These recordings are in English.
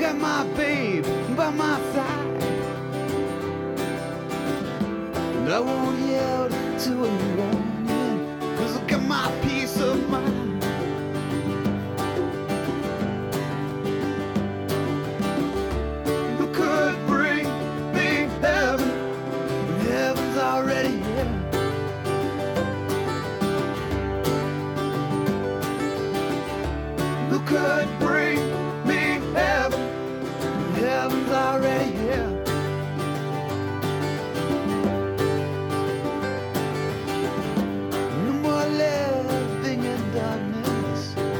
got my babe by my side, and I won't yield to a warning, 'cause I got my peace of mind. Who could bring me heaven? Heaven's already here. Who could bring me heaven? Heaven's already here. No more living in darkness.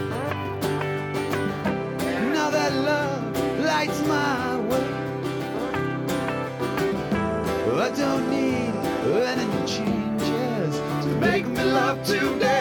Now that love lights my way, I don't need any changes to make me love today.